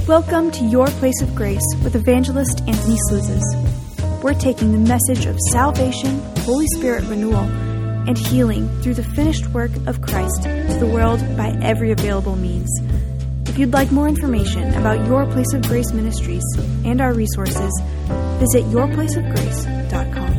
Welcome to Your Place of Grace with Evangelist Anthony Slouzes. We're taking the message of salvation, Holy Spirit renewal, and healing through the finished work of Christ to the world by every available means. If you'd like more information about Your Place of Grace Ministries and our resources, visit yourplaceofgrace.com.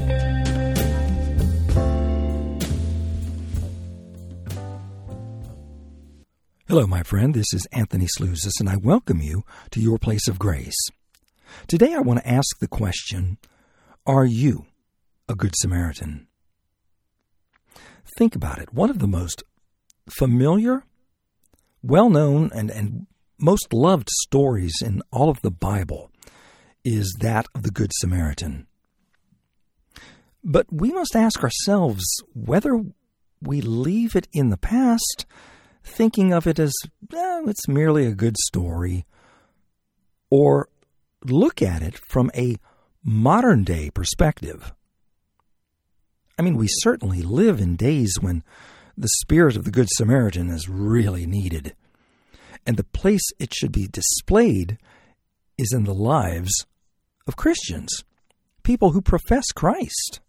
Hello, my friend. This is Anthony Slouzes, and I welcome you to Your Place of Grace. Today I want to ask the question, are you a Good Samaritan? Think about it. One of the most familiar, well-known, and most loved stories in all of the Bible is that of the Good Samaritan. But we must ask ourselves whether we leave it in the past, thinking of it as, it's merely a good story, or look at it from a modern-day perspective. I mean, we certainly live in days when the spirit of the Good Samaritan is really needed, and the place it should be displayed is in the lives of Christians, people who profess Christ.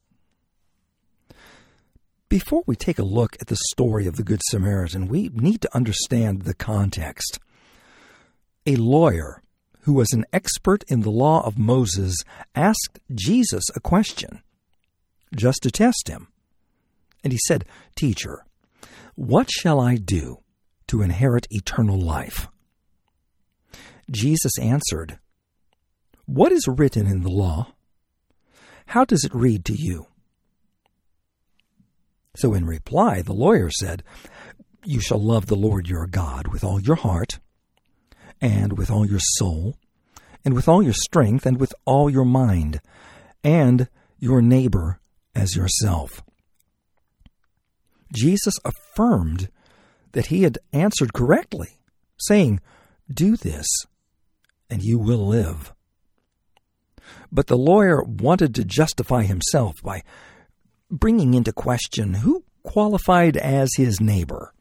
Before we take a look at the story of the Good Samaritan, we need to understand the context. A lawyer who was an expert in the law of Moses asked Jesus a question, just to test him. And he said, "Teacher, what shall I do to inherit eternal life?" Jesus answered, "What is written in the law? How does it read to you?" So in reply, the lawyer said, "You shall love the Lord your God with all your heart, and with all your soul, and with all your strength, and with all your mind, and your neighbor as yourself." Jesus affirmed that he had answered correctly, saying, "Do this, and you will live." But the lawyer wanted to justify himself by bringing into question who qualified as his neighbor.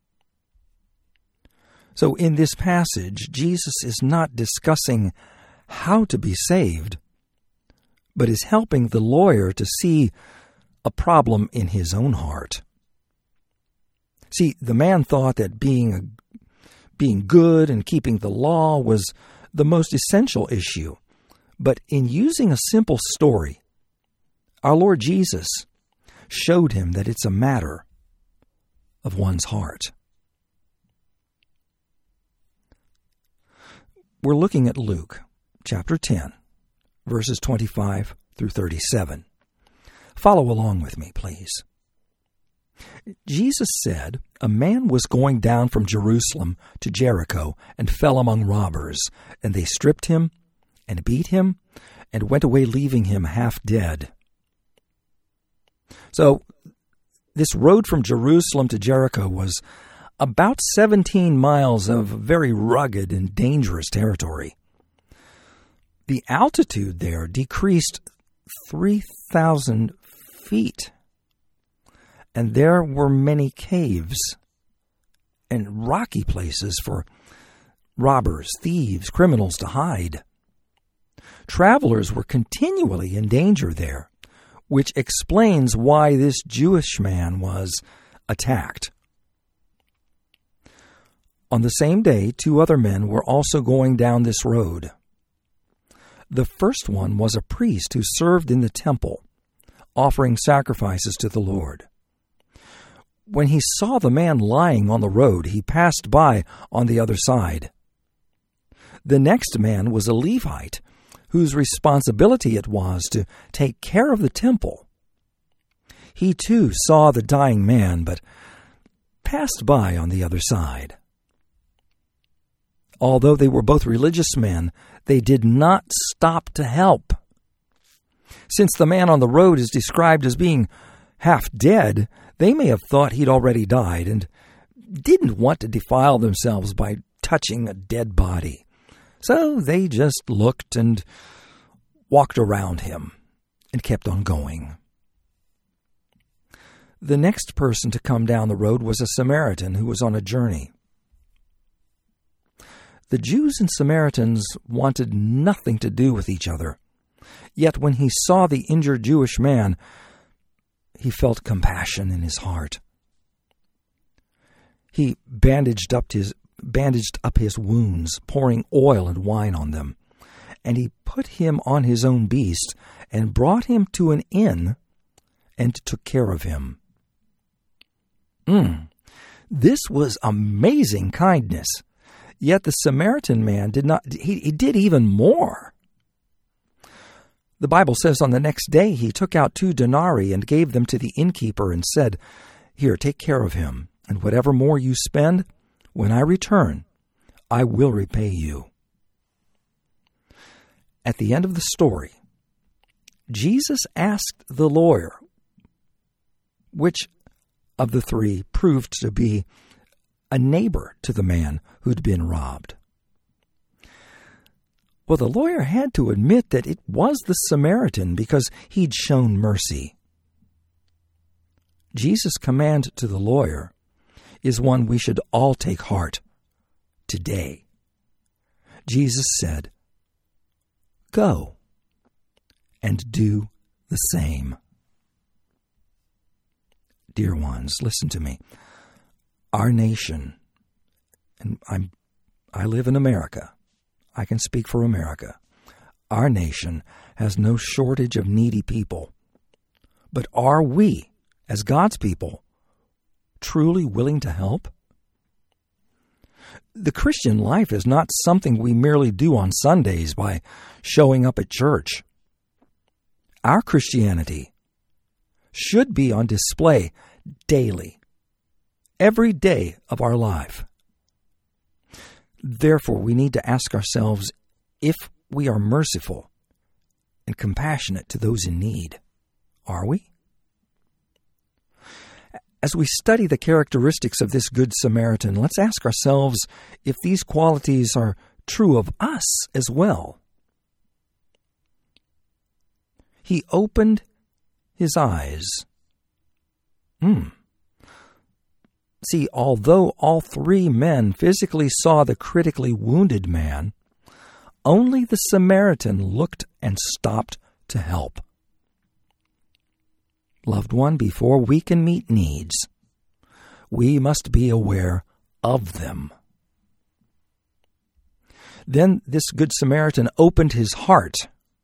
So in this passage, Jesus is not discussing how to be saved, but is helping the lawyer to see a problem in his own heart. See, the man thought that being good and keeping the law was the most essential issue. But in using a simple story, our Lord Jesus showed him that it's a matter of one's heart. We're looking at Luke chapter 10, verses 25 through 37. Follow along with me, please. Jesus said, "A man was going down from Jerusalem to Jericho and fell among robbers, and they stripped him and beat him and went away, leaving him half dead." So this road from Jerusalem to Jericho was about 17 miles of very rugged and dangerous territory. The altitude there decreased 3,000 feet, and there were many caves and rocky places for robbers, thieves, criminals to hide. Travelers were continually in danger there, which explains why this Jewish man was attacked. On the same day, 2 other men were also going down this road. The first one was a priest who served in the temple, offering sacrifices to the Lord. When he saw the man lying on the road, he passed by on the other side. The next man was a Levite, whose responsibility it was to take care of the temple. He too saw the dying man, but passed by on the other side. Although they were both religious men, they did not stop to help. Since the man on the road is described as being half dead, they may have thought he'd already died and didn't want to defile themselves by touching a dead body. So they just looked and walked around him and kept on going. The next person to come down the road was a Samaritan who was on a journey. The Jews and Samaritans wanted nothing to do with each other. Yet when he saw the injured Jewish man, he felt compassion in his heart. He bandaged up his wounds, pouring oil and wine on them. And he put him on his own beast and brought him to an inn and took care of him. This was amazing kindness. Yet the Samaritan man he did even more. The Bible says on the next day he took out 2 denarii and gave them to the innkeeper and said, "Here, take care of him, and whatever more you spend, when I return, I will repay you." At the end of the story, Jesus asked the lawyer which of the 3 proved to be a neighbor to the man who'd been robbed. Well, the lawyer had to admit that it was the Samaritan because he'd shown mercy. Jesus' command to the lawyer is one we should all take heart today. Jesus said, "Go and do the same." Dear ones, listen to me. Our nation, and I live in America, I can speak for America. Our nation has no shortage of needy people. But are we, as God's people, truly willing to help? The Christian life is not something we merely do on Sundays by showing up at church. Our Christianity should be on display daily, every day of our life. Therefore, we need to ask ourselves if we are merciful and compassionate to those in need. Are we? As we study the characteristics of this Good Samaritan, let's ask ourselves if these qualities are true of us as well. He opened his eyes. See, although all 3 men physically saw the critically wounded man, only the Samaritan looked and stopped to help. Loved one, before we can meet needs, we must be aware of them. Then this Good Samaritan opened his heart.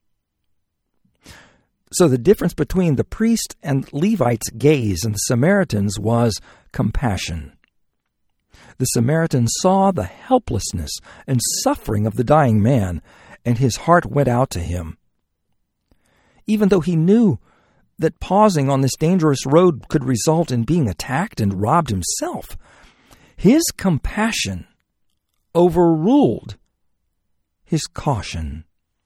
So the difference between the priest and Levite's gaze and the Samaritan's was compassion. The Samaritan saw the helplessness and suffering of the dying man, and his heart went out to him. Even though he knew that pausing on this dangerous road could result in being attacked and robbed himself, his compassion overruled his caution.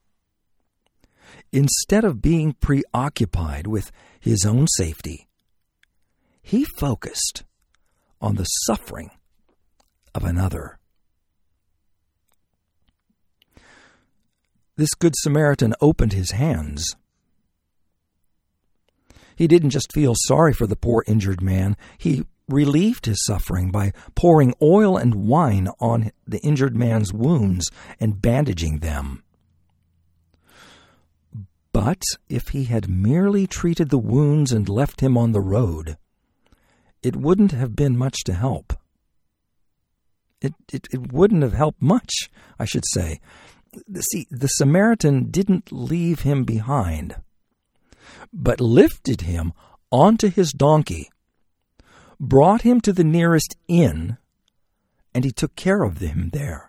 Instead of being preoccupied with his own safety, he focused on the suffering of another. This Good Samaritan opened his hands. He didn't just feel sorry for the poor injured man. He relieved his suffering by pouring oil and wine on the injured man's wounds and bandaging them. But if he had merely treated the wounds and left him on the road, it wouldn't have been much to help. It wouldn't have helped much, I should say. See, the Samaritan didn't leave him behind, but lifted him onto his donkey, brought him to the nearest inn, and he took care of him there.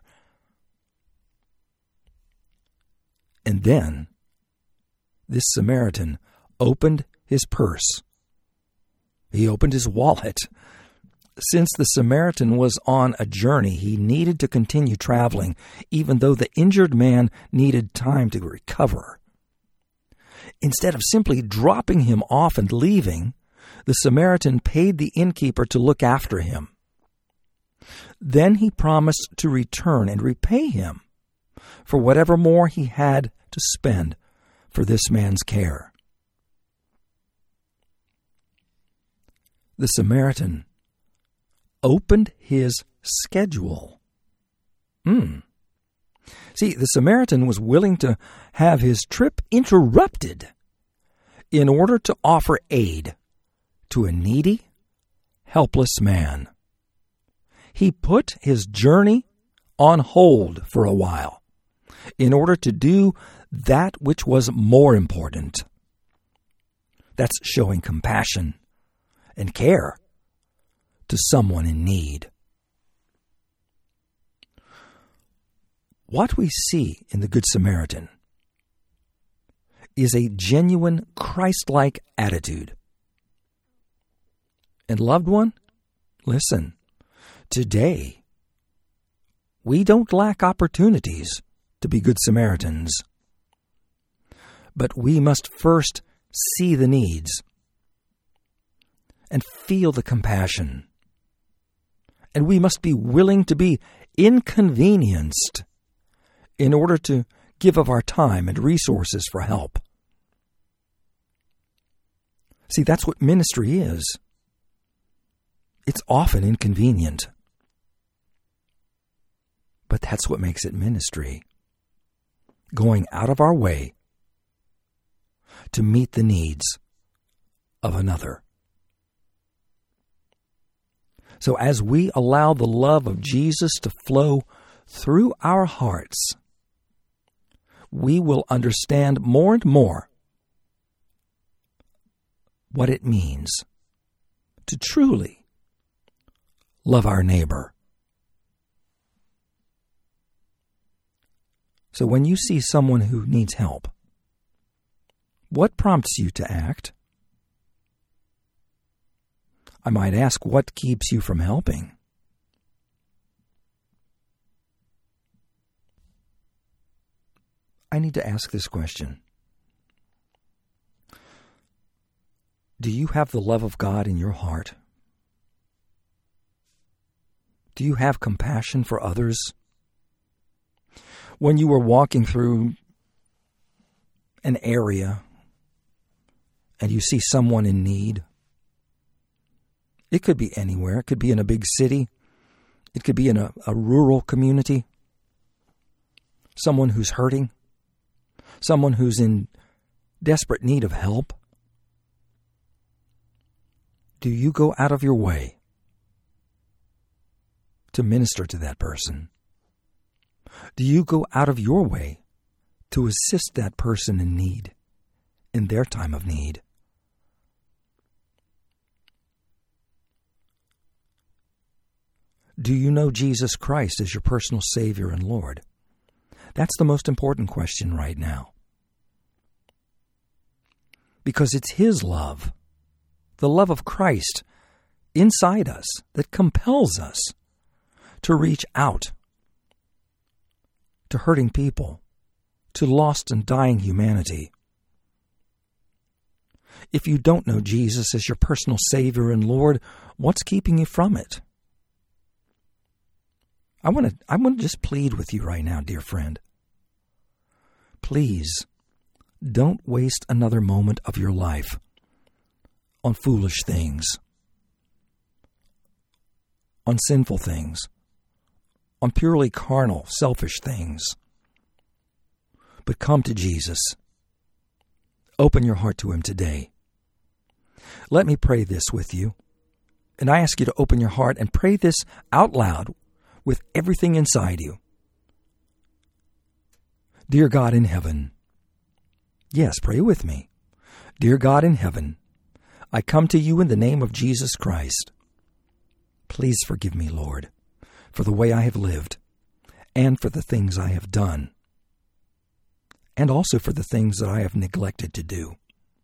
And then this Samaritan opened his purse. He opened his wallet. Since the Samaritan was on a journey, he needed to continue traveling, even though the injured man needed time to recover. Instead of simply dropping him off and leaving, the Samaritan paid the innkeeper to look after him. Then he promised to return and repay him for whatever more he had to spend for this man's care. The Samaritan opened his schedule. See, the Samaritan was willing to have his trip interrupted in order to offer aid to a needy, helpless man. He put his journey on hold for a while in order to do that which was more important. That's showing compassion and care to someone in need. What we see in the Good Samaritan is a genuine Christ-like attitude. And loved one, listen, today we don't lack opportunities to be Good Samaritans. But we must first see the needs and feel the compassion. And we must be willing to be inconvenienced in order to give of our time and resources for help. See, that's what ministry is. It's often inconvenient. But that's what makes it ministry. Going out of our way to meet the needs of another. So as we allow the love of Jesus to flow through our hearts, we will understand more and more what it means to truly love our neighbor. So when you see someone who needs help, what prompts you to act? I might ask, what keeps you from helping? I need to ask this question. Do you have the love of God in your heart? Do you have compassion for others? When you were walking through an area and you see someone in need, it could be anywhere. It could be in a big city. It could be in a rural community. Someone who's hurting. Someone who's in desperate need of help. Do you go out of your way to minister to that person? Do you go out of your way to assist that person in need, in their time of need? Do you know Jesus Christ as your personal Savior and Lord? That's the most important question right now. Because it's His love, the love of Christ inside us, that compels us to reach out to hurting people, to lost and dying humanity. If you don't know Jesus as your personal Savior and Lord, what's keeping you from it? I want to just plead with you right now, dear friend. Please, don't waste another moment of your life on foolish things, on sinful things, on purely carnal, selfish things. But come to Jesus. Open your heart to Him today. Let me pray this with you. And I ask you to open your heart and pray this out loud with everything inside you. Dear God in heaven. Yes, pray with me. Dear God in heaven, I come to you in the name of Jesus Christ. Please forgive me, Lord, for the way I have lived, and for the things I have done, and also for the things that I have neglected to do.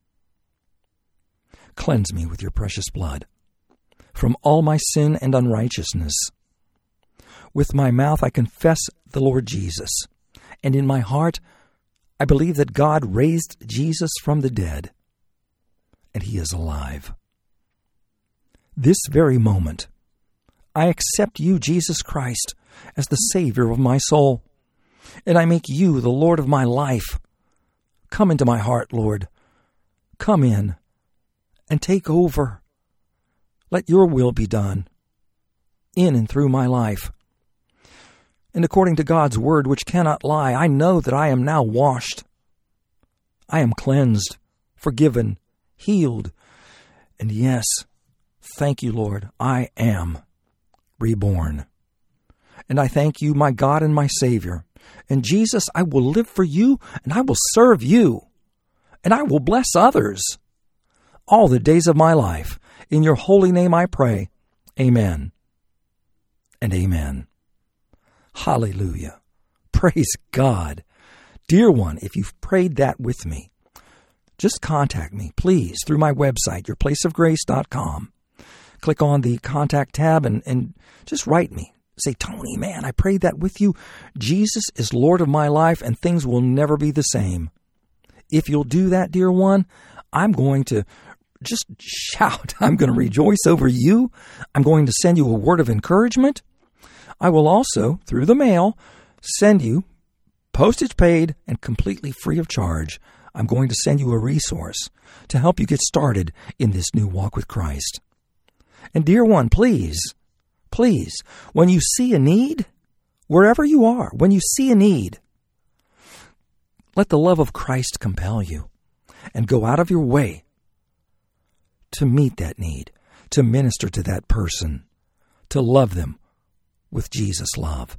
Cleanse me with your precious blood from all my sin and unrighteousness. With my mouth I confess the Lord Jesus, and in my heart I believe that God raised Jesus from the dead, and He is alive. This very moment, I accept you, Jesus Christ, as the Savior of my soul, and I make you the Lord of my life. Come into my heart, Lord. Come in and take over. Let your will be done in and through my life. And according to God's word, which cannot lie, I know that I am now washed. I am cleansed, forgiven, healed. And yes, thank you, Lord, I am reborn. And I thank you, my God and my Savior. And Jesus, I will live for you, and I will serve you, and I will bless others all the days of my life. In your holy name I pray. Amen and amen. Hallelujah. Praise God. Dear one, if you've prayed that with me, just contact me, please, through my website, yourplaceofgrace.com. Click on the contact tab and just write me. Say, Tony, man, I prayed that with you. Jesus is Lord of my life, and things will never be the same. If you'll do that, dear one, I'm going to just shout. I'm going to rejoice over you. I'm going to send you a word of encouragement. I will also, through the mail, send you, postage paid and completely free of charge, I'm going to send you a resource to help you get started in this new walk with Christ. And dear one, please, when you see a need, wherever you are, when you see a need, let the love of Christ compel you and go out of your way to meet that need, to minister to that person, to love them with Jesus' love.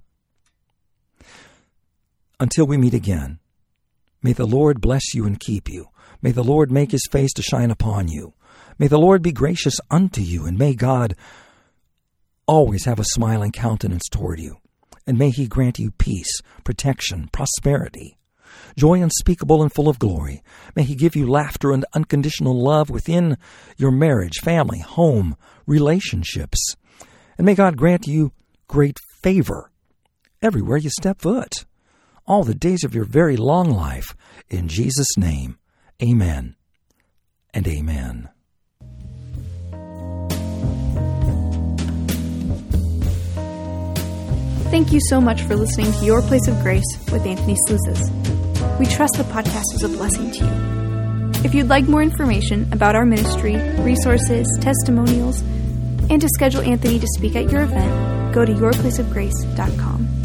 Until we meet again, may the Lord bless you and keep you. May the Lord make his face to shine upon you. May the Lord be gracious unto you, and may God always have a smiling countenance toward you. And may he grant you peace, protection, prosperity, joy unspeakable and full of glory. May he give you laughter and unconditional love within your marriage, family, home, relationships. And may God grant you great favor everywhere you step foot, all the days of your very long life. In Jesus' name, amen and amen. Thank you so much for listening to Your Place of Grace with Anthony Slouzes. We trust the podcast was a blessing to you. If you'd like more information about our ministry, resources, testimonials, and to schedule Anthony to speak at your event, go to yourplaceofgrace.com.